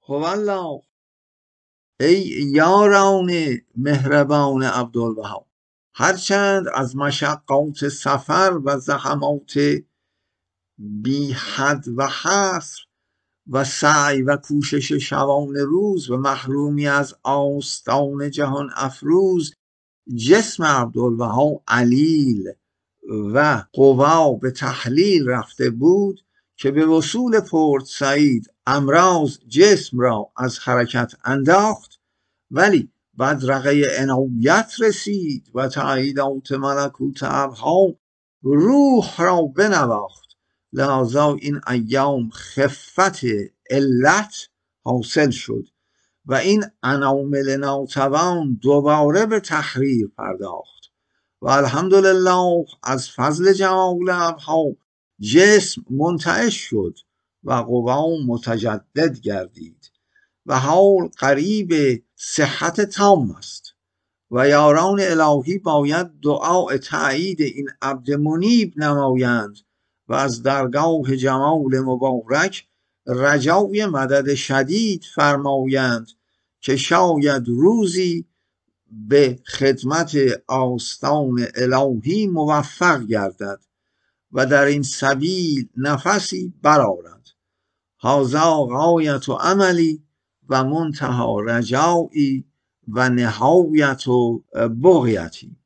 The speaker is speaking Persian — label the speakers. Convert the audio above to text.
Speaker 1: الله. ای یاران مهربان عبدالوهاب، هرچند از مشقات سفر و زحمات بی حد و حصر و سعی و کوشش شبان روز و محرومی از آستان جهان افروز جسم عبدالوهاب علیل و قوا به تحلیل رفته بود که به وصول پورت سعید امراض جسم را از حرکت انداخت، ولی بدرقه عنایت رسید و تأییدات ملکوت ابها روح را بنواخت. لذا این ایام خفت علت حاصل شد و این انامل ناتوان دوباره به تحریر پرداخت و الحمدلله از فضل جلال ابها جسم منتعش شد و قوا متجدد گردید و حال قریب صحت تام است و یاران الهی باید دعای تأیید این عبد منیب نمایند و از درگاه جمال مبارک رجای مدد شدید فرمایند که شاید روزی به خدمت آستان الهی موفق گردد و در این سبیل نفسی برآرد. هذا غایت عملی و منتهی رجایی و نهایت بغیتی.